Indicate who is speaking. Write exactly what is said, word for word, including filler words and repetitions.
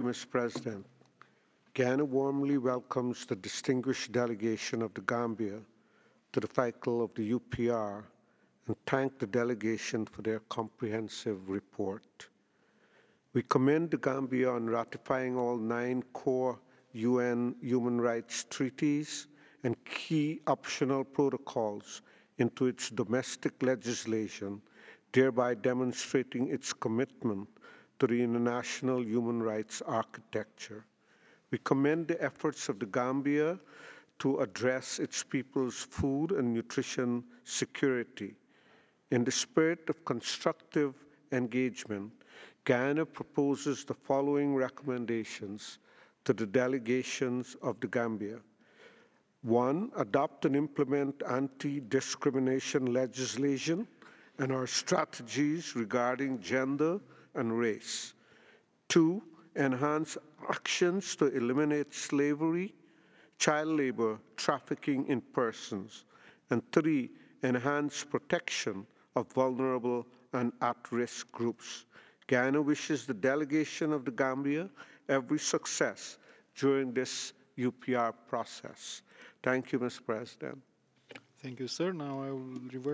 Speaker 1: Mister President. Ghana warmly welcomes the distinguished delegation of the Gambia to the cycle of the U P R and thank the delegation for their comprehensive report. We commend the Gambia on ratifying all nine core U N human rights treaties and key optional protocols into its domestic legislation, thereby demonstrating its commitment to the international human rights architecture. We commend the efforts of the Gambia to address its people's food and nutrition security. In the spirit of constructive engagement, Guyana proposes the following recommendations to the delegations of the Gambia. One, adopt and implement anti-discrimination legislation and our strategies regarding gender and race. Two, enhance actions to eliminate slavery, child labor, trafficking in persons. And three, enhance protection of vulnerable and at-risk groups. Guyana wishes the delegation of the Gambia every success during this U P R process. Thank you, Mister President.
Speaker 2: Thank you, sir. Now I will revert